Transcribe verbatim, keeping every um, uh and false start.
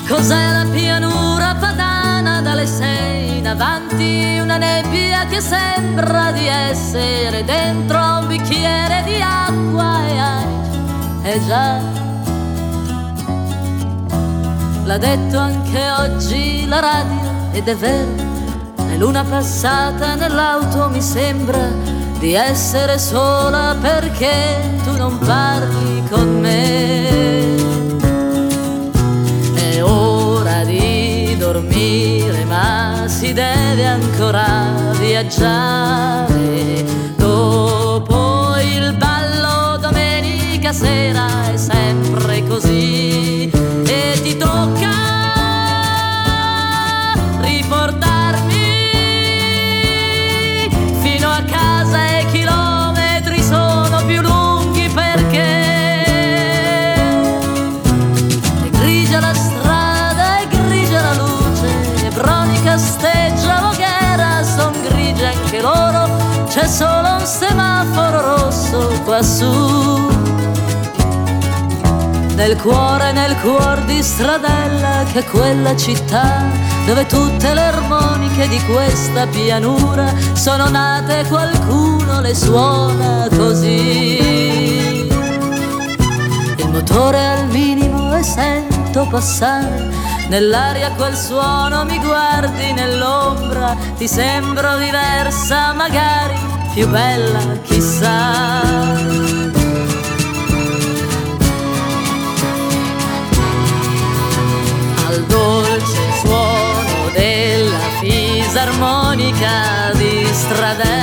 Cos'è la pianura padana dalle sei in avanti? Una nebbia che sembra di essere dentro un bicchiere di acqua e hai, eh già, l'ha detto anche oggi la radio ed è vero, è luna passata nell'auto, mi sembra di essere sola perché tu non parli con me. È ora di dormire ma si deve ancora viaggiare. Dopo il ballo domenica sera è sempre così e ti tocca riportarmi fino a casa e i chilometri sono più lunghi perché è grigia la strada, è grigia la luce, Nebroni, Casteggia, Voghera son grigie anche loro, c'è solo un semaforo rosso quassù. Nel cuore, nel cuor di Stradella, che è quella città dove tutte le armoniche di questa pianura sono nate, qualcuno le suona così. Il motore al minimo e sento passare nell'aria quel suono, mi guardi nell'ombra, ti sembro diversa, magari più bella, chissà. Al dolce suono della fisarmonica di Stradella